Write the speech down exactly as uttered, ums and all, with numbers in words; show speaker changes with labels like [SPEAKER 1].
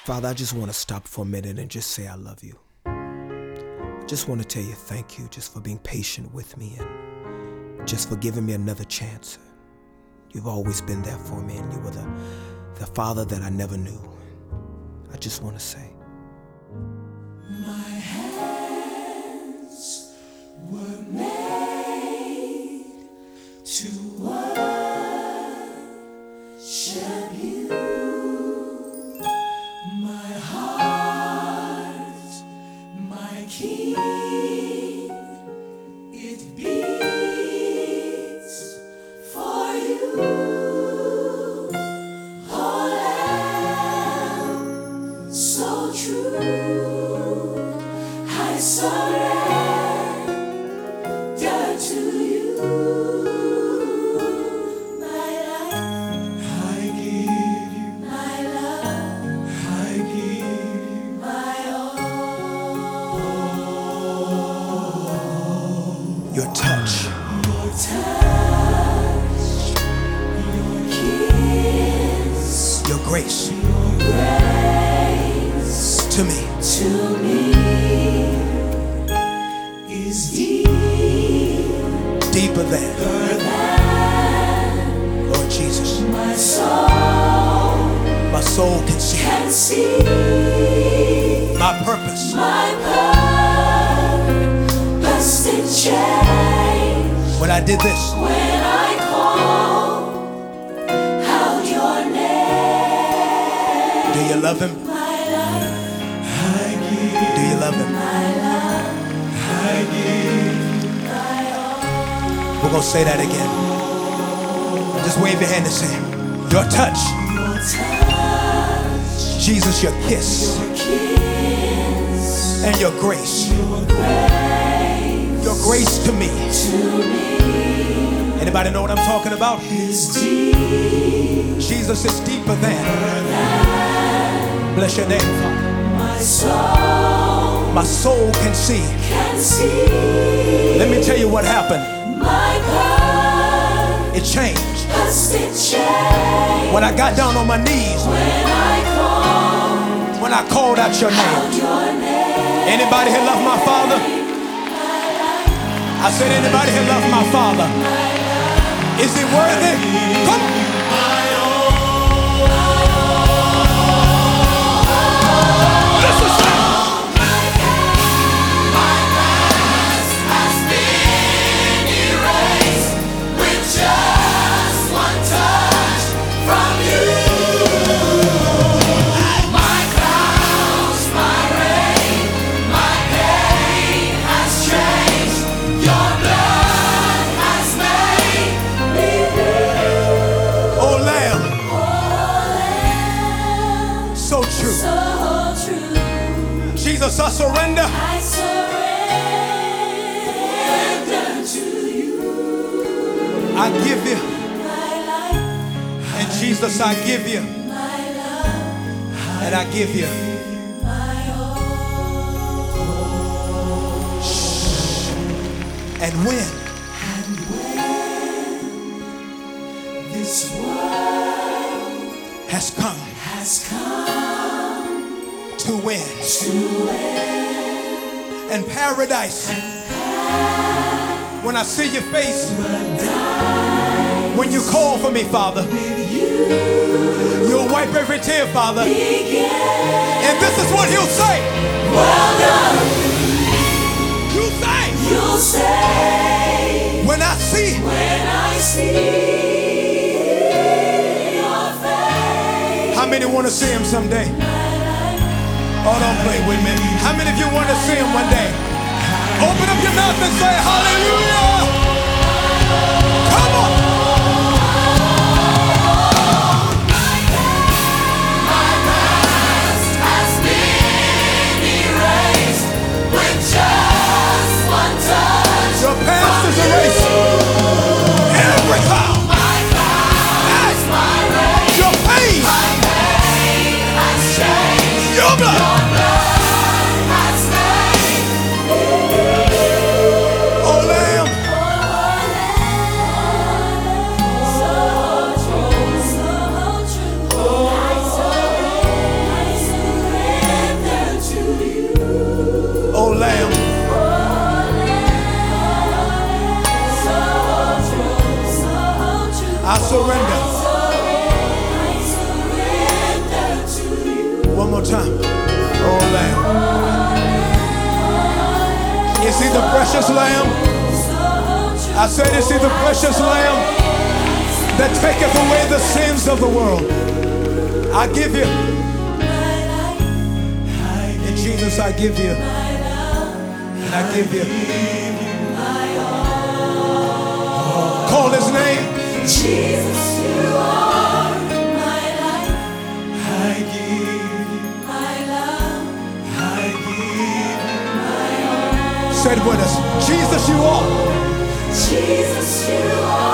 [SPEAKER 1] Father, I just want to stop for a minute and just say I love you. I just want to tell you thank you just for being patient with me and just for giving me another chance. You've always been there for me, and you were the, the father that I never knew. I just want to say,
[SPEAKER 2] my hands were made to worship you. My heart, my King, it beats for you. Oh, Lamb, so true, I surrender to you. My life, I give you. My love, I give you. My all.
[SPEAKER 1] your touch,
[SPEAKER 2] Your touch, your kiss,
[SPEAKER 1] your grace
[SPEAKER 2] your grace
[SPEAKER 1] to me.
[SPEAKER 2] to me is deep,
[SPEAKER 1] Deeper than,
[SPEAKER 2] than
[SPEAKER 1] Lord Jesus,
[SPEAKER 2] my soul
[SPEAKER 1] my soul can see
[SPEAKER 2] can see.
[SPEAKER 1] my purpose.
[SPEAKER 2] My purpose did change
[SPEAKER 1] When I did this,
[SPEAKER 2] when I called out your name.
[SPEAKER 1] do you love him?
[SPEAKER 2] My life, I give.
[SPEAKER 1] Do you love him?
[SPEAKER 2] My love, I give. My all.
[SPEAKER 1] We're going to say that again. Just wave your hand and say, your touch,
[SPEAKER 2] Your touch,
[SPEAKER 1] Jesus, your kiss,
[SPEAKER 2] your kiss,
[SPEAKER 1] and your grace.
[SPEAKER 2] your grace
[SPEAKER 1] Your grace to me.
[SPEAKER 2] to me
[SPEAKER 1] Anybody know what I'm talking about?
[SPEAKER 2] is deep.
[SPEAKER 1] Jesus is deeper than. Bless your name, Father.
[SPEAKER 2] My soul
[SPEAKER 1] My soul can see.
[SPEAKER 2] can see.
[SPEAKER 1] Let me tell you what happened.
[SPEAKER 2] My
[SPEAKER 1] It changed
[SPEAKER 2] purpose did change
[SPEAKER 1] when I got down on my knees,
[SPEAKER 2] when I called
[SPEAKER 1] when I called out your name.
[SPEAKER 2] out your name.
[SPEAKER 1] Anybody here love my Father? I said, anybody here love my Father? Is he worthy? Come on. So true.
[SPEAKER 2] So true.
[SPEAKER 1] Jesus, I surrender.
[SPEAKER 2] I surrender to you.
[SPEAKER 1] I give you.
[SPEAKER 2] My life,
[SPEAKER 1] And Jesus, I give you.
[SPEAKER 2] my love,
[SPEAKER 1] And I give you.
[SPEAKER 2] my all.
[SPEAKER 1] And when
[SPEAKER 2] And when this world
[SPEAKER 1] has come
[SPEAKER 2] has come
[SPEAKER 1] to win.
[SPEAKER 2] to end,
[SPEAKER 1] And paradise. When I see your face. When you call for me, Father. You'll wipe every tear, Father.
[SPEAKER 2] begin.
[SPEAKER 1] And this is what he'll say.
[SPEAKER 2] Well done,
[SPEAKER 1] You say.
[SPEAKER 2] you'll say.
[SPEAKER 1] When I see.
[SPEAKER 2] When I see your face.
[SPEAKER 1] How many want to see him someday? Oh, don't play with me. How many of you want to see him one day? Open up your mouth and say hallelujah. Come on.
[SPEAKER 2] My past has been erased with just one touch.
[SPEAKER 1] Your past is erased. Every cloud.
[SPEAKER 2] My past, my race,
[SPEAKER 1] Your pain.
[SPEAKER 2] my pain has changed.
[SPEAKER 1] Your blood.
[SPEAKER 2] Your blood has made me new.
[SPEAKER 1] Oh, Lamb.
[SPEAKER 2] So true, so true. I surrender.
[SPEAKER 1] more time. Oh, Lamb. Is he the precious Lamb? I said, is he the precious Lamb that taketh away the sins of the world? I give you. In Jesus, I give you. And I give you. Call his name.
[SPEAKER 2] Jesus, you are my life. I give you my love. I give you my all.
[SPEAKER 1] Say it with us. Jesus, you are.
[SPEAKER 2] Jesus, you are.